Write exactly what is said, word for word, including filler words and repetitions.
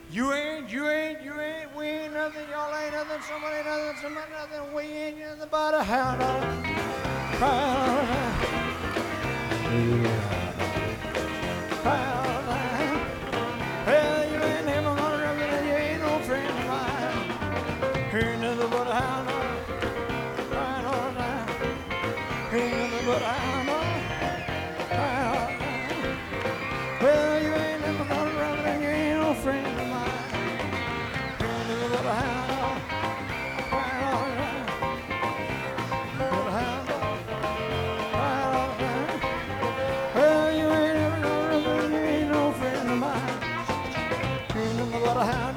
You ain't, you ain't, you ain't, we ain't nothing, y'all ain't nothing, somebody ain't nothing, somebody nothing, we ain't nothing but a hound dog. Crying all the time. Yeah. Crying all the time. Well, you ain't never gonna rub it, and you ain't no friend of mine. You ain't nothing but a hound dog. Crying all the time. Ain't nothing but a hound dog. Crying all the time. Well, you ain't never gonna rub it, and you ain't no friend of mine. But a hound dog, crying all the time. But a hound dog, crying all the time. Well, you ain't ever gonna rub it, you ain't no friend of mine. You ain't nothing but a hound